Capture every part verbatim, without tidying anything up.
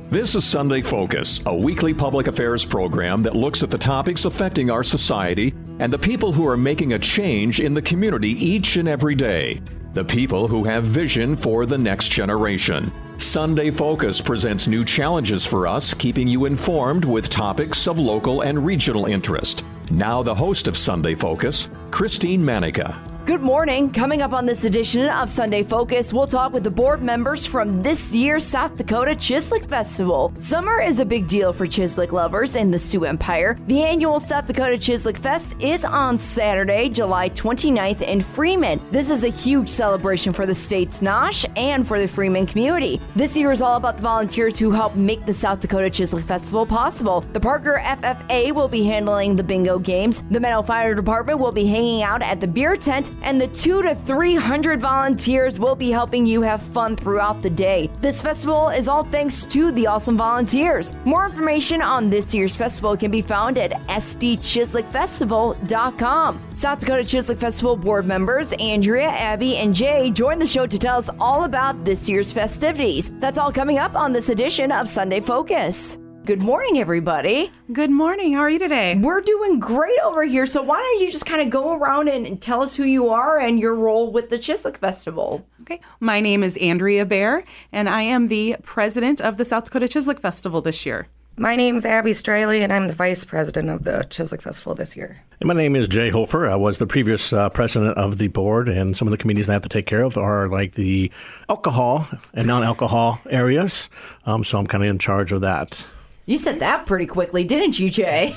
This is Sunday Focus, a weekly public affairs program that looks at the topics affecting our society and the people who are making a change in the community each and every day. The people who have vision for the next generation. Sunday Focus presents new challenges for us, keeping you informed with topics of local and regional interest. Now the host of Sunday Focus, Christine Manica. Good morning. Coming up on this edition of Sunday Focus, we'll talk with the board members from this year's South Dakota Chislic Festival. Summer is a big deal for Chislic lovers in the Sioux Empire. The annual South Dakota Chislic Fest is on Saturday, July twenty-ninth in Freeman. This is a huge celebration for the state's Nosh and for the Freeman community. This year is all about the volunteers who help make the South Dakota Chislic Festival possible. The Parker F F A will be handling the bingo games. The Meadow Fire Department will be hanging out at the beer tent, and the two to three hundred volunteers will be helping you have fun throughout the day. This festival is all thanks to the awesome volunteers. More information on this year's festival can be found at s d chislic festival dot com. South Dakota Chislic Festival board members Andrea, Abby, and Jay join the show to tell us all about this year's festivities. That's all coming up on this edition of Sunday Focus. Good morning, everybody. Good morning. How are you today? We're doing great over here. So why don't you just kind of go around and, and tell us who you are and your role with the Chislic Festival? Okay. My name is Andrea Bear, and I am the president of the South Dakota Chislic Festival this year. My name's Abby Straley, and I'm the vice president of the Chislic Festival this year. And my name is Jay Hofer. I was the previous uh, president of the board, and some of the committees I have to take care of are like the alcohol and non-alcohol areas. Um, so I'm kind of in charge of that. You said that pretty quickly, didn't you, Jay?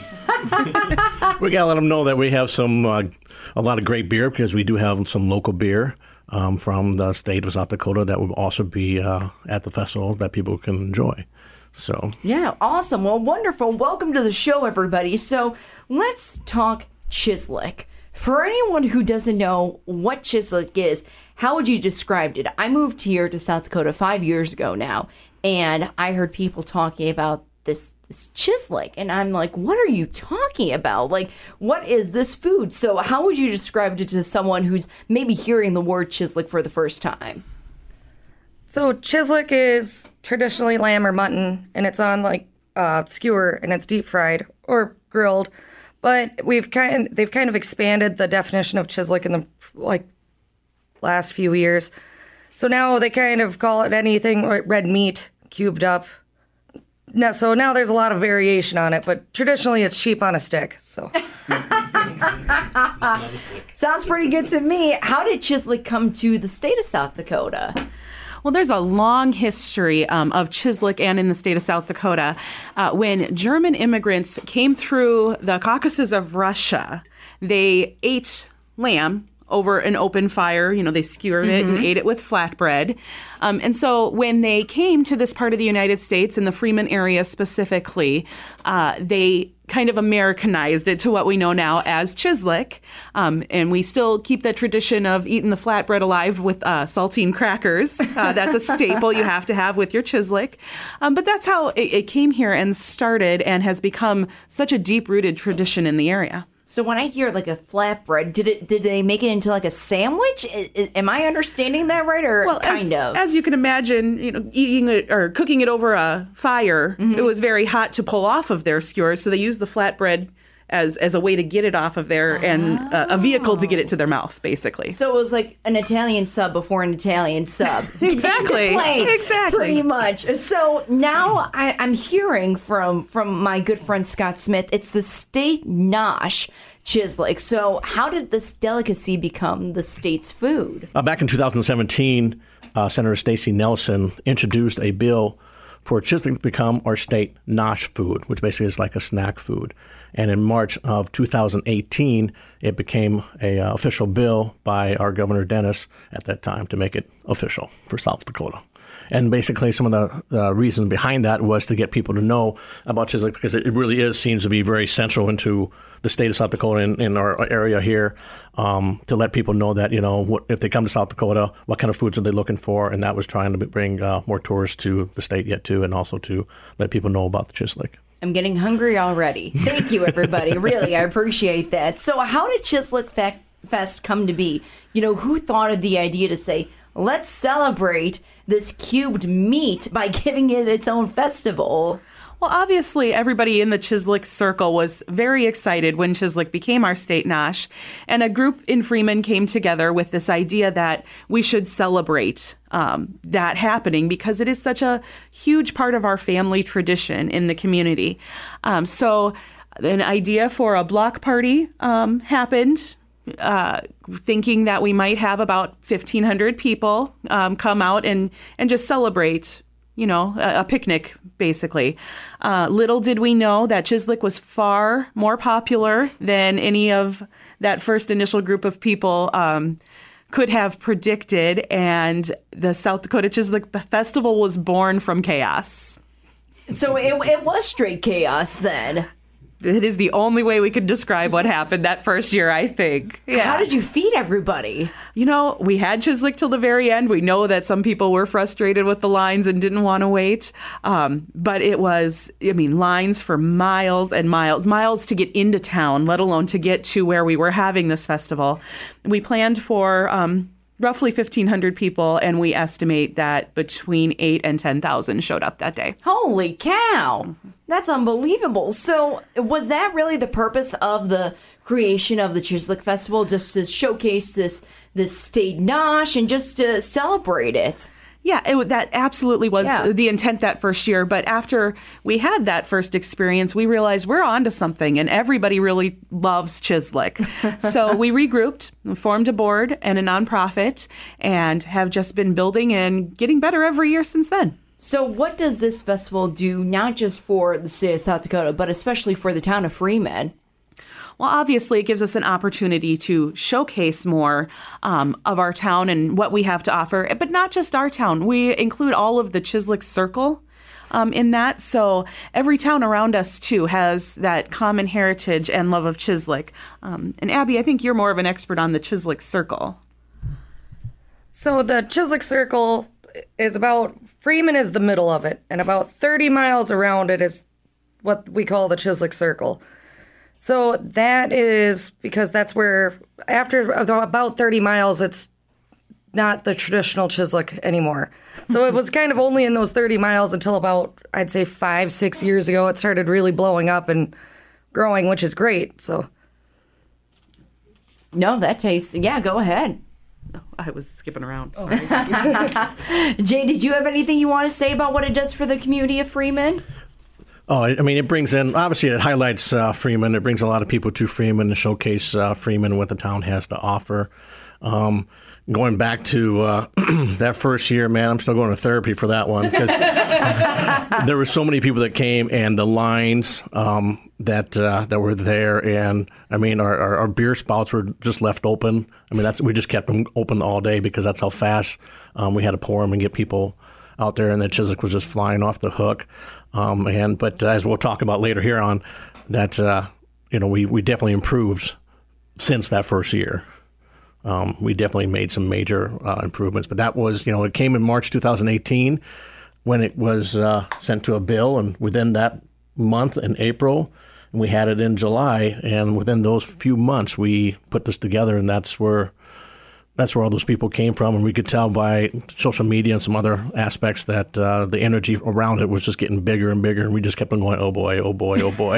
We got to let them know that we have some uh, a lot of great beer, because we do have some local beer um, from the state of South Dakota that will also be uh, at the festival that people can enjoy. So yeah, awesome. Well, wonderful. Welcome to the show, everybody. So let's talk Chislic. For anyone who doesn't know what Chislic is, how would you describe it? I moved here to South Dakota five years ago now, and I heard people talking about this, this Chislic, and I'm like, what are you talking about? Like, what is this food? So how would you describe it to someone who's maybe hearing the word Chislic for the first time? So Chislic is traditionally lamb or mutton, and it's on like uh, skewer, and it's deep fried or grilled. But we've kind of, they've kind of expanded the definition of Chislic in the like last few years. So now they kind of call it anything like red meat cubed up. Now, so now there's a lot of variation on it, but traditionally it's sheep on a stick. So sounds pretty good to me. How did Chislic come to the state of South Dakota? Well, there's a long history um, of Chislic and in the state of South Dakota. Uh, when German immigrants came through the Caucasus of Russia, they ate lamb over an open fire. You know, they skewered it mm-hmm. and ate it with flatbread. Um, and so when they came to this part of the United States, in the Freeman area specifically, uh, they kind of Americanized it to what we know now as Chislic. Um, and we still keep the tradition of eating the flatbread alive with uh, saltine crackers. Uh, that's a staple you have to have with your Chislic. Um, but that's how it, it came here and started and has become such a deep-rooted tradition in the area. So when I hear like a flatbread, did it did they make it into like a sandwich? I, I, am I understanding that right, or well, kind as, of? As you can imagine, you know, eating it or cooking it over a fire, mm-hmm. it was very hot to pull off of their skewers, so they used the flatbread as as a way to get it off of there oh. and uh, a vehicle to get it to their mouth, basically. So it was like an Italian sub before an Italian sub. Exactly. Exactly. Pretty much. So now I, I'm hearing from, from my good friend Scott Smith, it's the state Nosh Chislic. So how did this delicacy become the state's food? Uh, back in two thousand seventeen, uh, Senator Stacey Nelson introduced a bill for Chislic to become our state Nosh food, which basically is like a snack food. And in March of two thousand eighteen, it became a uh, official bill by our Governor Dennis at that time to make it official for South Dakota. And basically some of the uh, reasons behind that was to get people to know about Chislic, because it really is seems to be very central into the state of South Dakota in, in our area here, um, to let people know that, you know, what, if they come to South Dakota, what kind of foods are they looking for? And that was trying to bring uh, more tourists to the state yet, too, and also to let people know about the Chislic. I'm getting hungry already. Thank you, everybody. Really, I appreciate that. So how did Chislic Fest come to be? You know, who thought of the idea to say, let's celebrate this cubed meat by giving it its own festival. Well, obviously, everybody in the Chislik circle was very excited when Chislik became our state Nosh, and a group in Freeman came together with this idea that we should celebrate um, that happening because it is such a huge part of our family tradition in the community. Um, so an idea for a block party um, happened, uh, thinking that we might have about fifteen hundred people um, come out and, and just celebrate, you know, a, a picnic, basically. Uh, little did we know that Chislik was far more popular than any of that first initial group of people um, could have predicted, and the South Dakota Chislik Festival was born from chaos. So it, it was straight chaos then. It is the only way we could describe what happened that first year, I think. Yeah. How did you feed everybody? You know, we had Chislik till the very end. We know that some people were frustrated with the lines and didn't want to wait. Um, but it was, I mean, lines for miles and miles, miles to get into town, let alone to get to where we were having this festival. We planned for um, roughly fifteen hundred people, and we estimate that between eight and ten thousand showed up that day. Holy cow! That's unbelievable. So was that really the purpose of the creation of the Chislik Festival, just to showcase this this state Nosh and just to celebrate it? Yeah, it, that absolutely was Yeah. the intent that first year. But after we had that first experience, we realized we're onto something, and everybody really loves Chislik. So we regrouped, formed a board and a nonprofit, and have just been building and getting better every year since then. So what does this festival do, not just for the state of South Dakota, but especially for the town of Freeman? Well, obviously, it gives us an opportunity to showcase more um, of our town and what we have to offer, but not just our town. We include all of the Chislik Circle um, in that. So every town around us, too, has that common heritage and love of Chislik. Um, and Abby, I think you're more of an expert on the Chislik Circle. So the Chislik Circle is about, Freeman is the middle of it, and about thirty miles around it is what we call the Chislik Circle. So that is because that's where, after about thirty miles, it's not the traditional Chislik anymore. So it was kind of only in those thirty miles until about, I'd say, five, six years ago, it started really blowing up and growing, which is great. So, No, that tastes, yeah, go ahead. I was skipping around. Sorry. Jay, did you have anything you want to say about what it does for the community of Freeman? Oh, I mean, it brings in, obviously, it highlights uh, Freeman. It brings a lot of people to Freeman to showcase uh, Freeman and what the town has to offer. Um, going back to uh, that first year, man, I'm still going to therapy for that one because there were so many people that came, and the lines um, that uh, that were there. And, I mean, our, our, our beer spouts were just left open. I mean, that's we just kept them open all day because that's how fast um, we had to pour them and get people out there, and the Chislik was just flying off the hook. Um, and but uh, as we'll talk about later here on, that uh, you know we, we definitely improved since that first year. Um, we definitely made some major uh, improvements. But that was, you know, it came in March two thousand eighteen when it was uh, sent to a bill, and within that month in April, and we had it in July, and within those few months we put this together, and that's where. That's where all those people came from, and we could tell by social media and some other aspects that uh, the energy around it was just getting bigger and bigger, and we just kept on going, oh boy, oh boy, oh boy.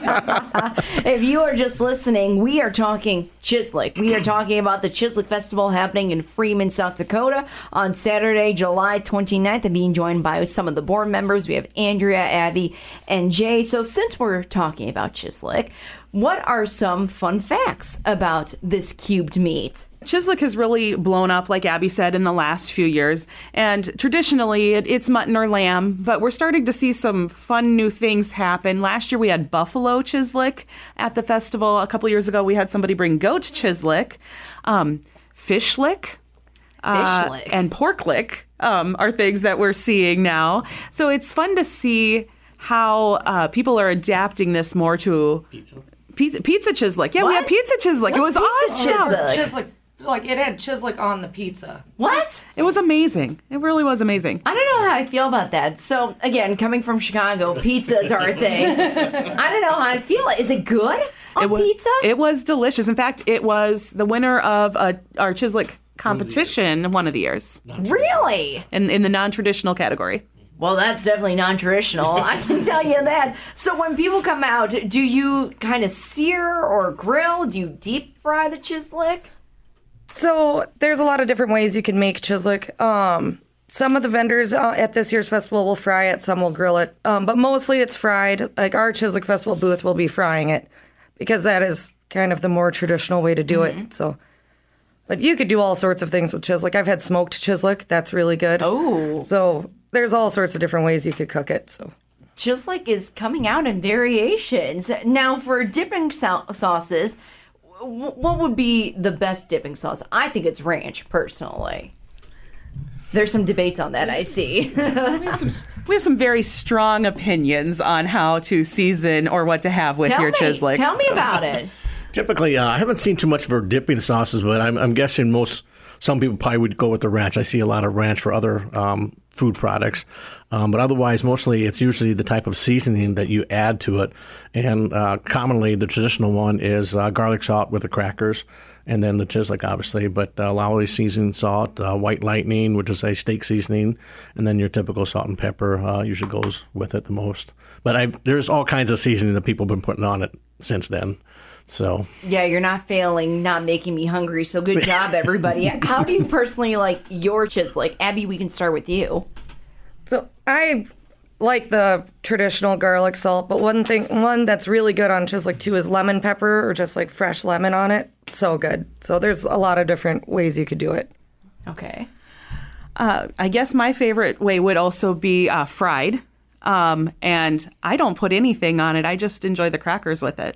If you are just listening, we are talking Chislik. We are talking about the Chislik Festival happening in Freeman, South Dakota on Saturday, July twenty-ninth. I'm being joined by some of the board members. We have Andrea, Abby, and Jay. So since we're talking about Chislik, what are some fun facts about this cubed meat? Chislik has really blown up, like Abby said, in the last few years. And traditionally, it, it's mutton or lamb, but we're starting to see some fun new things happen. Last year, we had buffalo Chislik at the festival. A couple years ago, we had somebody bring goat Chislik. Um, fish lick. Uh, Fish lick. and pork lick um, are things that we're seeing now. So it's fun to see how uh, people are adapting this more to pizza. Pizza, pizza Chislik. Yeah, we had What? pizza Chislik. It was What's pizza awesome. Chislik? Chislik, like it had Chislik on the pizza. What? It was amazing. It really was amazing. I don't know how I feel about that. So, again, coming from Chicago, pizzas are a thing. I don't know how I feel. Is it good on It was, pizza? It was delicious. In fact, it was the winner of uh, our Chislik competition one of the years. Really? In, in the non-traditional category. Well, that's definitely non-traditional. I can tell you that. So when people come out, do you kind of sear or grill? Do you deep fry the chislic? So there's a lot of different ways you can make chislic. Um, some of the vendors uh, at this year's festival will fry it, some will grill it. Um, but mostly it's fried. Like our Chislic Festival booth will be frying it because that is kind of the more traditional way to do mm-hmm. it. So, but you could do all sorts of things with chislic. I've had smoked chislic. That's really good. Oh. So there's all sorts of different ways you could cook it. So chislic is coming out in variations. Now for dipping so- sauces, w- what would be the best dipping sauce? I think it's ranch, personally. There's some debates on that, I see. we, have some, we have some very strong opinions on how to season or what to have with tell your me, chislic. Tell me about it. Typically, uh, I haven't seen too much for dipping sauces, but I'm, I'm guessing most some people probably would go with the ranch. I see a lot of ranch for other um, food products, um, but otherwise, mostly it's usually the type of seasoning that you add to it. And uh, commonly, the traditional one is uh, garlic salt with the crackers. And then the chislic, obviously, but uh, Lowry seasoned salt, uh, White Lightning, which is a steak seasoning, and then your typical salt and pepper uh, usually goes with it the most. But I've, there's all kinds of seasoning that people have been putting on it since then. So yeah, you're not failing, not making me hungry. So good job, everybody. How do you personally like your chislic? Abby, we can start with you. So I like the traditional garlic salt, but one thing, one that's really good on chislic too is lemon pepper or just like fresh lemon on it. So good. So there's a lot of different ways you could do it. Okay. Uh, I guess my favorite way would also be uh, fried. Um, and I don't put anything on it. I just enjoy the crackers with it.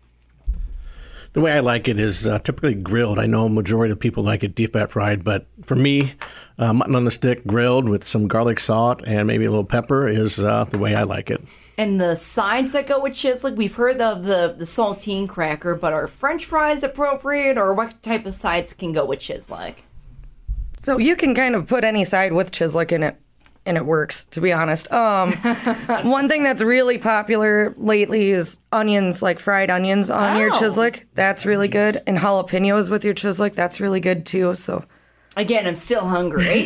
The way I like it is uh, typically grilled. I know a majority of people like it deep fat fried, but for me, uh, mutton on the stick grilled with some garlic salt and maybe a little pepper is uh, the way I like it. And the sides that go with chislic, we've heard of the, the saltine cracker, but are French fries appropriate, or what type of sides can go with chislic? So you can kind of put any side with chislic in it, and it works, to be honest. Um, one thing that's really popular lately is onions, like fried onions on Oh. your chislic. That's really good. And jalapenos with your chislic, that's really good too. So Again, I'm still hungry.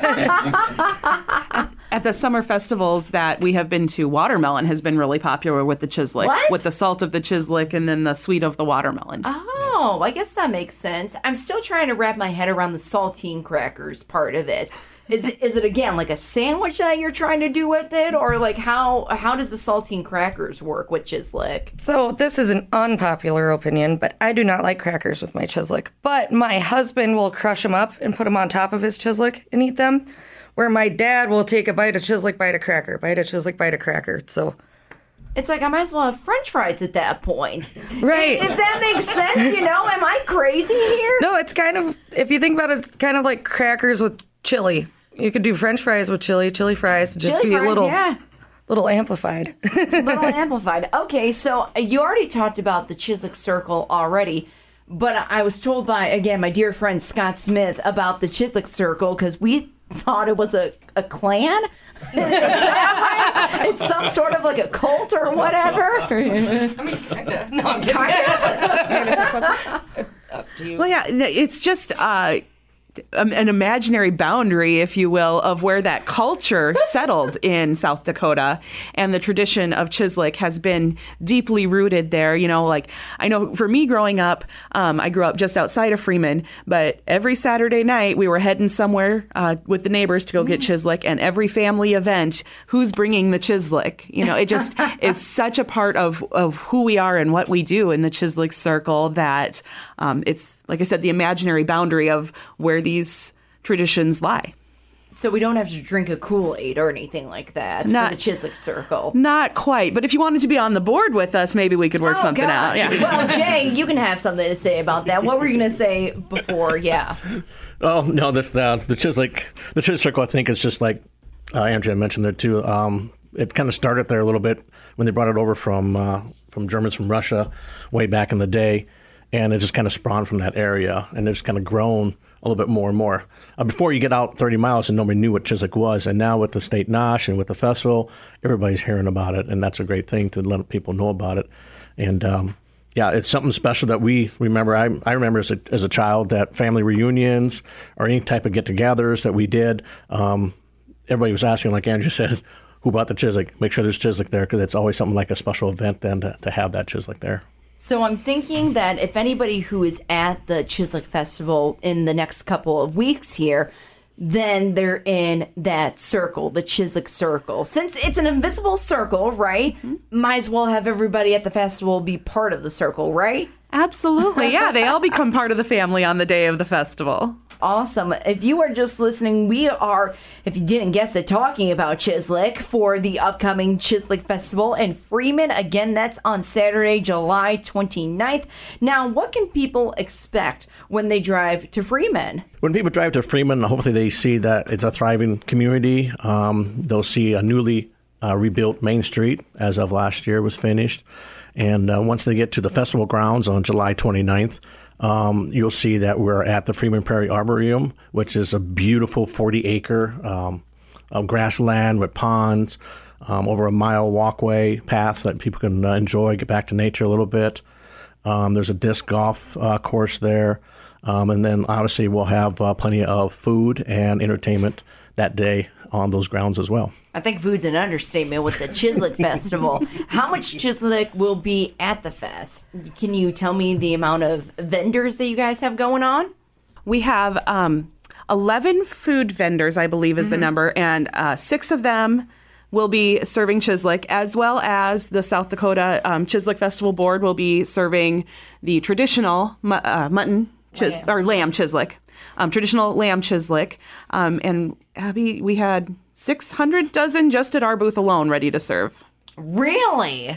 At the summer festivals that we have been to, watermelon has been really popular with the chislic. What? With the salt of the chislic and then the sweet of the watermelon. Oh, I guess that makes sense. I'm still trying to wrap my head around the saltine crackers part of it. Is it, is it again like a sandwich that you're trying to do with it, or like how how does the saltine crackers work with chislic? So this is an unpopular opinion, but I do not like crackers with my chislic. But my husband will crush them up and put them on top of his chislic and eat them, where my dad will take a bite of chislic, bite of cracker, bite of chislic, bite of cracker. So It's like I might as well have French fries at that point. Right. If, if that makes sense, you know, am I crazy here? no, it's kind of, if you think about it, it's kind of like crackers with chili. You could do French fries with chili, chili fries, just Chili be fries, a little, yeah. little amplified. Little amplified. Okay, so you already talked about the Chislic Circle already, but I was told by, again, my dear friend Scott Smith about the Chislic Circle because we thought it was a, a clan. Is that right? It's some sort of like a cult or whatever. I mean, kinda. No, I'm kidding. Well, yeah, it's just uh, an imaginary boundary, if you will, of where that culture settled in South Dakota. And the tradition of Chislic has been deeply rooted there. You know, like, I know for me growing up, um, I grew up just outside of Freeman, but every Saturday night we were heading somewhere uh, with the neighbors to go get Chislic, and every family event, who's bringing the Chislic? You know, it just is such a part of, of who we are and what we do in the Chislic Circle that um, it's, like I said, the imaginary boundary of where these traditions lie. So we don't have to drink a Kool-Aid or anything like that Not- for the Chislic Circle. Not quite, but if you wanted to be on the board with us, maybe we could work Oh, something gosh. out. Yeah. Well, Jay, you can have something to say about that. What were you going to say before? Yeah. Oh no, this the the Chislic the Chislic Circle. I think is just like uh, Andrea mentioned there too. Um, it kind of started there a little bit when they brought it over from uh, from Germans from Russia way back in the day, and it just kind of spawned from that area, and it's kind of grown a little bit more and more. Uh, before you get out thirty miles, and nobody knew what Chislic was, and now with the state Nosh and with the festival, everybody's hearing about it, and that's a great thing to let people know about it. And um, Yeah, it's something special that we remember. I, I remember as a, as a child that family reunions or any type of get-togethers that we did, um, everybody was asking, like Andrew said, who bought the Chislic? Make sure there's Chislic there, because it's always something like a special event then to, to have that Chislic there. So I'm thinking that if anybody who is at the Chislic Festival in the next couple of weeks here, then they're in that circle, the Chislic Circle. Since it's an invisible circle, right? Mm-hmm. Might as well have everybody at the festival be part of the circle, right? Absolutely, yeah. They all become part of the family on the day of the festival. Awesome. If you are just listening, we are, if you didn't guess it, talking about Chislic for the upcoming Chislic Festival in Freeman. Again, that's on Saturday, July twenty-ninth. Now, what can people expect when they drive to Freeman? When people drive to Freeman, hopefully they see that it's a thriving community. Um, they'll see a newly uh, rebuilt Main Street, as of last year, was finished. And uh, once they get to the festival grounds on July twenty-ninth, Um, you'll see that we're at the Freeman Prairie Arboretum, which is a beautiful forty-acre um, of grassland with ponds, um, over a mile walkway path that people can uh, enjoy, get back to nature a little bit. Um, there's a disc golf uh, course there. Um, and then obviously we'll have uh, plenty of food and entertainment that day on those grounds as well. I think food's an understatement with the Chislic Festival. How much Chislic will be at the fest? Can you tell me the amount of vendors that you guys have going on? We have um, eleven food vendors, I believe is mm-hmm. the number, and uh, six of them will be serving Chislic, as well as the South Dakota um, Chislic Festival Board will be serving the traditional mu- uh, mutton chis- lamb. or lamb Chislic, um, traditional lamb Chislic. Um, and Abby, we had six hundred dozen just at our booth alone ready to serve. Really?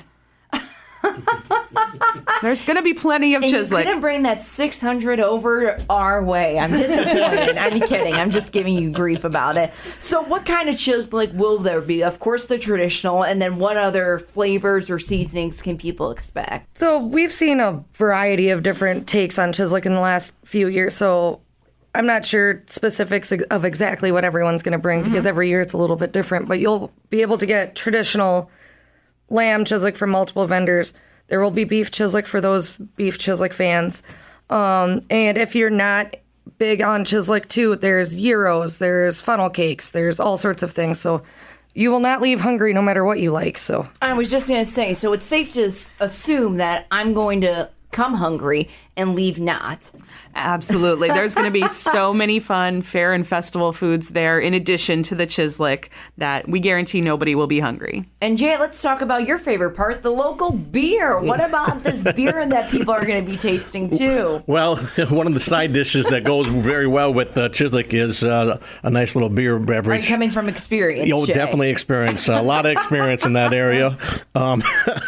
There's going to be plenty of and Chislic. You couldn't bring that six hundred over our way. I'm disappointed. I'm kidding. I'm just giving you grief about it. So what kind of Chislic will there be? Of course, the traditional. And then what other flavors or seasonings can people expect? So we've seen a variety of different takes on Chislic in the last few years. So I'm not sure specifics of exactly what everyone's going to bring mm-hmm. because every year it's a little bit different. But you'll be able to get traditional lamb Chislic from multiple vendors. There will be beef Chislic for those beef Chislic fans. Um, and if you're not big on Chislic too, there's gyros, there's funnel cakes, there's all sorts of things. So you will not leave hungry no matter what you like. So I was just going to say, so it's safe to assume that I'm going to come hungry and leave not. Absolutely. There's going to be so many fun fair and festival foods there, in addition to the Chislic, that we guarantee nobody will be hungry. And Jay, let's talk about your favorite part, the local beer. What about this beer that people are going to be tasting too? Well, one of the side dishes that goes very well with uh, Chislic is uh, a nice little beer beverage. Are you coming from experience, You'll Jay? definitely experience a lot of experience in that area. Um,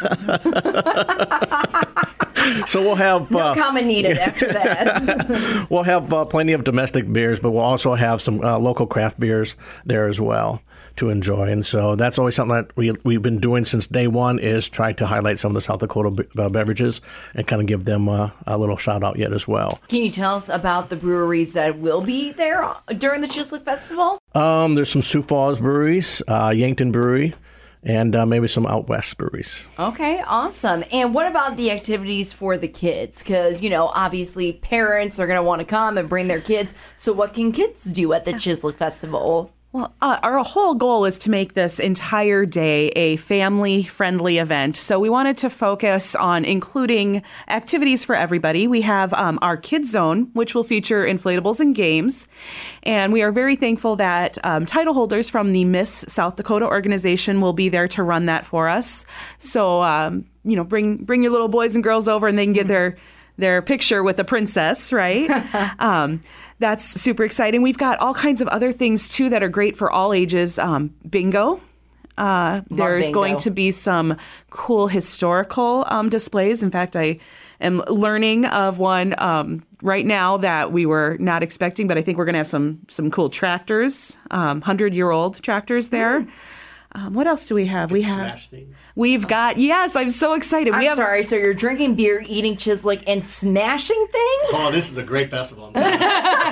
so we'll have no uh, comment needed after that. We'll have uh, plenty of domestic beers, but we'll also have some uh, local craft beers there as well to enjoy. And so that's always something that we, we've been doing since day one, is try to highlight some of the South Dakota be- uh, beverages and kind of give them uh, a little shout out yet as well. Can you tell us about the breweries that will be there during the Chislic Festival? Um, there's some Sioux Falls breweries, uh, Yankton Brewery, and uh, maybe some out west breweries. Okay, awesome. And what about the activities for the kids? Because, you know, obviously parents are going to want to come and bring their kids. So what can kids do at the Chislic Festival? Well, uh, our whole goal is to make this entire day a family-friendly event. So we wanted to focus on including activities for everybody. We have um, our Kids Zone, which will feature inflatables and games. And we are very thankful that um, title holders from the Miss South Dakota organization will be there to run that for us. So, um, you know, bring bring your little boys and girls over and they can get their their picture with the princess, right? um, that's super exciting. We've got all kinds of other things, too, that are great for all ages. Um, bingo. Uh, there's bingo. going to be some cool historical um, displays. In fact, I am learning of one um, right now that we were not expecting, but I think we're going to have some some cool tractors, um, hundred-year-old tractors there. Mm. Um, what else do we have? We have. Smash things. We've got. Yes, I'm so excited. I'm we have, sorry. So you're drinking beer, eating Chislic, and smashing things? Oh, this is a great festival. So what's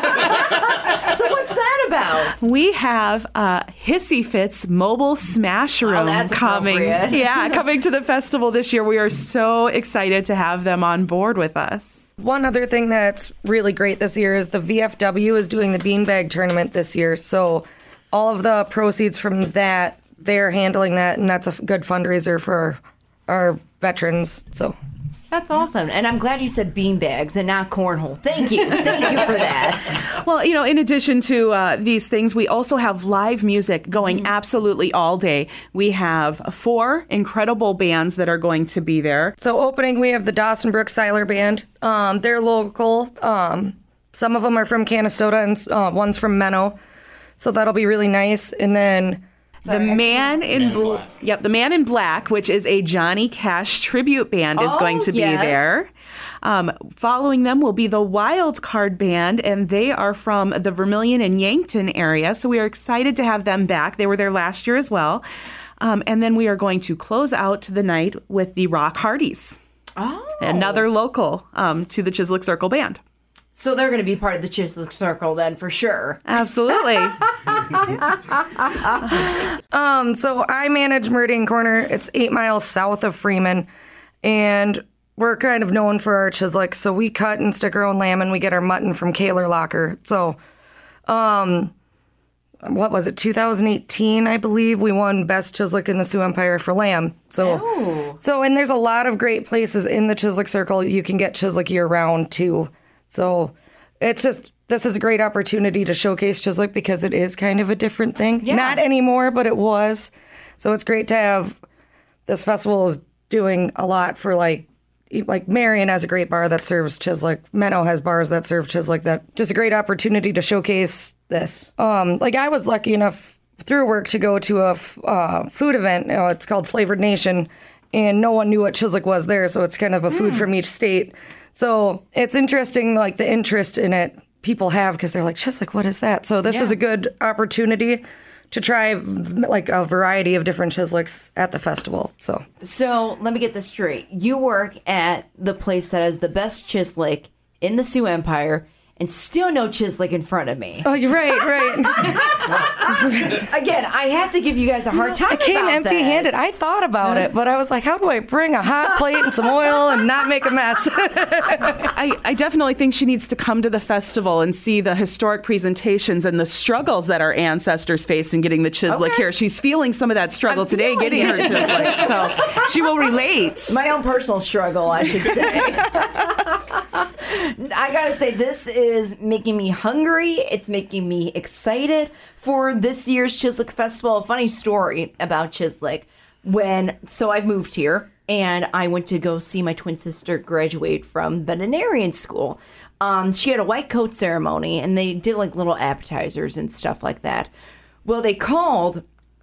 that about? We have uh, Hissy Fits Mobile Smash Room Oh, that's coming. appropriate. Yeah, coming to the festival this year. We are so excited to have them on board with us. One other thing that's really great this year is the V F W is doing the beanbag tournament this year. So all of the proceeds from that, they're handling that, and that's a good fundraiser for our veterans. So That's awesome. And I'm glad you said beanbags and not cornhole. Thank you. Thank you for that. Well, you know, in addition to uh, these things, we also have live music going mm-hmm. absolutely all day. We have four incredible bands that are going to be there. So opening, we have the Dawson Brook Seiler Band. Um, they're local. Um, some of them are from Canastota, and uh, one's from Menno. So that'll be really nice. And then the Man in Bl- Yep, the Man in Black, which is a Johnny Cash tribute band, is oh, going to be yes. there. Um, following them will be the Wild Card Band, and they are from the Vermilion and Yankton area. So we are excited to have them back. They were there last year as well. Um, and then we are going to close out the night with the Rock Hardys, Oh. another local um, to the Chislic Circle Band. So they're going to be part of the Chislic Circle then, for sure. Absolutely. Um, so I manage Meridian Corner. It's eight miles south of Freeman, and we're kind of known for our Chislic. So we cut and stick our own lamb, and we get our mutton from Kaler Locker. So, um, what was it? two thousand eighteen, I believe, we won Best Chislic in the Sioux Empire for lamb. So, Oh. so and there's a lot of great places in the Chislic Circle. You can get Chislic year round too. So it's just, this is a great opportunity to showcase Chislic because it is kind of a different thing. Yeah. Not anymore, but it was. So it's great to have, this festival is doing a lot for like, like Marion has a great bar that serves Chislic. Menno has bars that serve Chislic. That just a great opportunity to showcase this. Um, like I was lucky enough through work to go to a f- uh, food event. You know, it's called Flavored Nation, and no one knew what Chislic was there. So it's kind of a food Mm. from each state. So it's interesting, like the interest in it people have, because they're like, Chislic, what is that? So this Yeah. is a good opportunity to try like a variety of different Chislics at the festival. So So let me get this straight. You work at the place that has the best Chislic in the Sioux Empire and still no Chislic in front of me. oh, you're right, right. Again, I have to give you guys a hard time I came about empty-handed. that. I thought about it, but I was like, how do I bring a hot plate and some oil and not make a mess? I, I definitely think she needs to come to the festival and see the historic presentations and the struggles that our ancestors face in getting the Chislic Okay. here. She's feeling some of that struggle I'm today feeling getting her it. Chislic, so she will relate. My own personal struggle, I should say. I gotta say, this is making me hungry. It's making me excited for this year's Chislic Festival. A funny story about Chislic. When, so I moved here and I went to go see my twin sister graduate from veterinarian school. Um, she had a white coat ceremony and they did like little appetizers and stuff like that. Well, they called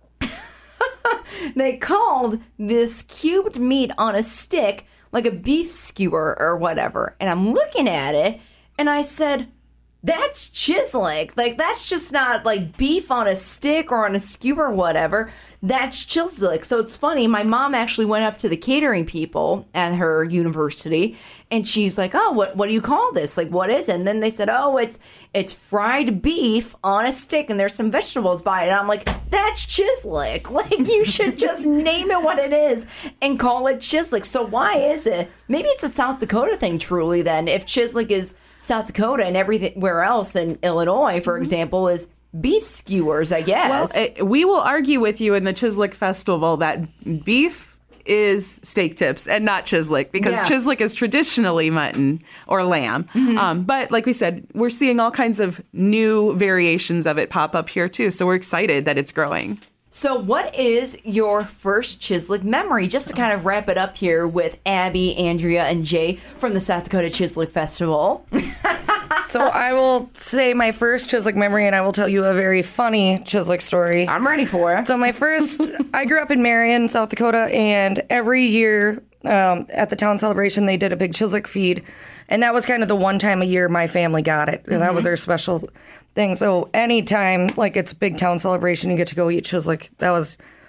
they called this cubed meat on a stick like a beef skewer or whatever. And I'm looking at it and I said, that's Chislic. Like, that's just not like beef on a stick or on a skewer or whatever. That's Chislic. So it's funny. My mom actually went up to the catering people at her university and she's like, oh, what what do you call this? Like, what is it? And then they said, oh, it's it's fried beef on a stick and there's some vegetables by it. And I'm like, that's Chislic. Like, you should just name it what it is and call it Chislic. So why is it? Maybe it's a South Dakota thing, truly, then. If Chislic is South Dakota and everywhere else in Illinois, for example, is beef skewers, I guess. Well, it, we will argue with you in the Chislic Festival that beef is steak tips and not Chislic, because Yeah. Chislic is traditionally mutton or lamb. Mm-hmm. Um, but like we said, we're seeing all kinds of new variations of it pop up here too. So we're excited that it's growing. So what is your first Chislic memory? Just to kind of wrap it up here with Abby, Andrea, and Jay from the South Dakota Chislic Festival. So I will say my first Chislic memory, and I will tell you a very funny Chislic story. I'm ready for it. So my first, I grew up in Marion, South Dakota, and every year um, at the town celebration, they did a big Chislic feed. And that was kind of the one time a year my family got it. And that was our special thing. So anytime, like it's a big town celebration, you get to go eat Chislic. That was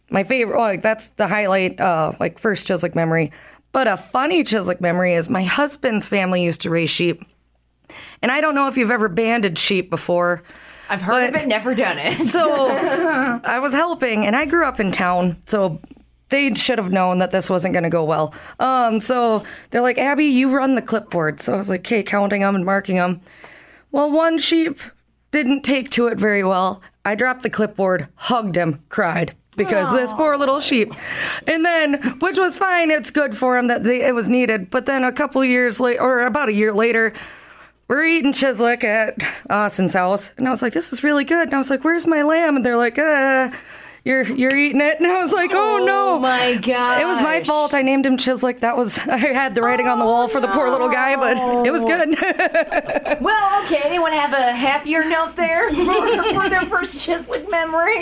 my favorite, like that's the highlight, uh, like first Chislik memory. But a funny Chislik memory is my husband's family used to raise sheep. And I don't know if you've ever banded sheep before. I've heard of it, never done it. So I was helping, and I grew up in town, so they should have known that this wasn't going to go well. Um, so they're like, Abby, you run the clipboard. So I was like, okay, counting them and marking them. Well, one sheep didn't take to it very well. I dropped the clipboard, hugged him, cried. Because Aww. This poor little sheep. And then, which was fine, it's good for him that they, it was needed. But then a couple years later, or about a year later, we're eating Chislik at Austin's house. And I was like, this is really good. And I was like, where's my lamb? And they're like, uh, you're you're eating it. And I was like, oh, no. Oh, my God. It was my fault. I named him Chislik. That was, I had the writing oh, on the wall for no. the poor little guy, but it was good. Well, okay. Anyone have a happier note there for, for their first Chislik memory?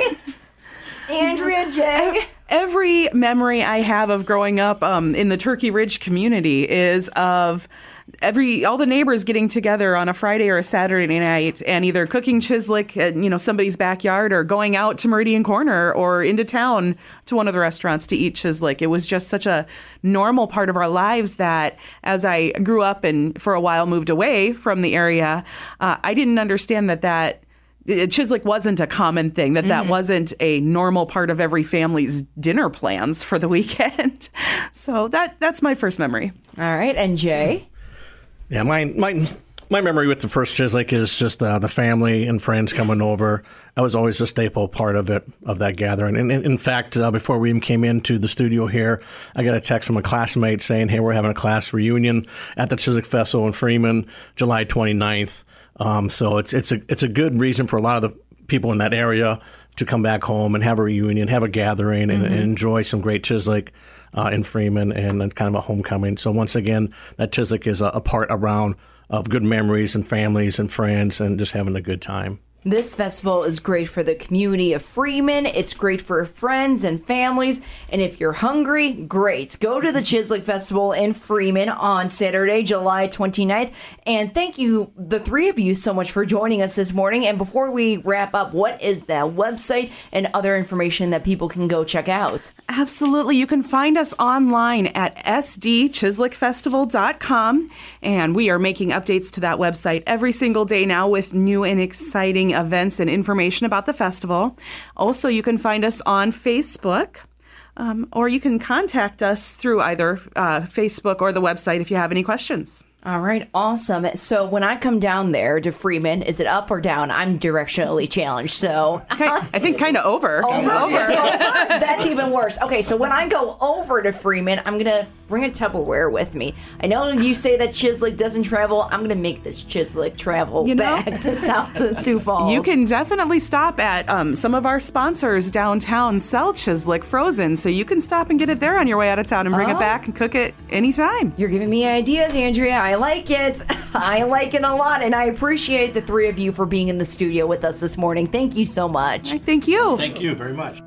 Andrea, Jay? Every memory I have of growing up um, in the Turkey Ridge community is of every all the neighbors getting together on a Friday or a Saturday night and either cooking Chislik at, you know, somebody's backyard or going out to Meridian Corner or into town to one of the restaurants to eat Chislik. It was just such a normal part of our lives that as I grew up and for a while moved away from the area, uh, I didn't understand that that Chislik wasn't a common thing, that that mm-hmm. wasn't a normal part of every family's dinner plans for the weekend. So that that's my first memory. All right. And Jay? Yeah, my my my memory with the first Chislik is just uh, the family and friends coming over. I was always a staple part of it, of that gathering. And in, in fact, uh, before we even came into the studio here, I got a text from a classmate saying, hey, we're having a class reunion at the Chislik Festival in Freeman, July twenty-ninth. Um, so it's it's a it's a good reason for a lot of the people in that area to come back home and have a reunion, have a gathering, and, mm-hmm. and enjoy some great Chislik uh, in Freeman and, and kind of a homecoming. So once again, that Chislik is a, a part around of good memories and families and friends and just having a good time. This festival is great for the community of Freeman. It's great for friends and families. And if you're hungry, great. Go to the Chislik Festival in Freeman on Saturday, July twenty-ninth. And thank you, the three of you, so much for joining us this morning. And before we wrap up, what is that website and other information that people can go check out? Absolutely. You can find us online at s d chislik festival dot com. And we are making updates to that website every single day now with new and exciting events and information about the festival. Also, you can find us on Facebook, um, or you can contact us through either uh, Facebook or the website if you have any questions. All right, awesome. So when I come down there to Freeman, is it up or down? I'm directionally challenged, so... I think kind of over. Over? over. It's over? That's even worse. Okay, so when I go over to Freeman, I'm going to bring a Tupperware with me. I know you say that Chislik doesn't travel. I'm going to make this Chislik travel you know, back to South to Sioux Falls. You can definitely stop at um, some of our sponsors downtown sell Chislik frozen, so you can stop and get it there on your way out of town and bring oh. it back and cook it anytime. You're giving me ideas, Andrea. I like it. I like it a lot, and I appreciate the three of you for being in the studio with us this morning. Thank you so much. Thank you. Thank you very much.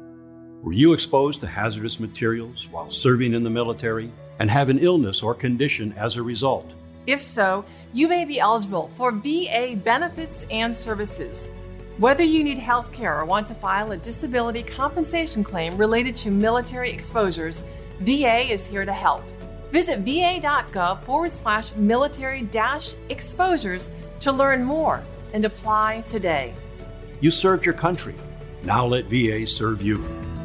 Were you exposed to hazardous materials while serving in the military and have an illness or condition as a result? If so, you may be eligible for V A benefits and services. Whether you need health care or want to file a disability compensation claim related to military exposures, V A is here to help. Visit va.gov forward slash military dash exposures to learn more and apply today. You served your country. Now let V A serve you.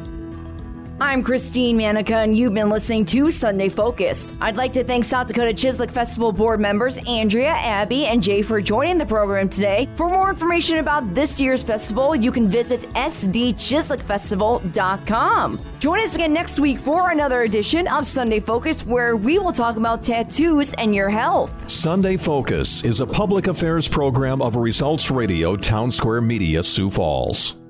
I'm Christine Manica, and you've been listening to Sunday Focus. I'd like to thank South Dakota Chislik Festival board members Andrea, Abby, and Jay for joining the program today. For more information about this year's festival, you can visit s d chislik festival dot com. Join us again next week for another edition of Sunday Focus, where we will talk about tattoos and your health. Sunday Focus is a public affairs program of Results Radio Town Square Media, Sioux Falls.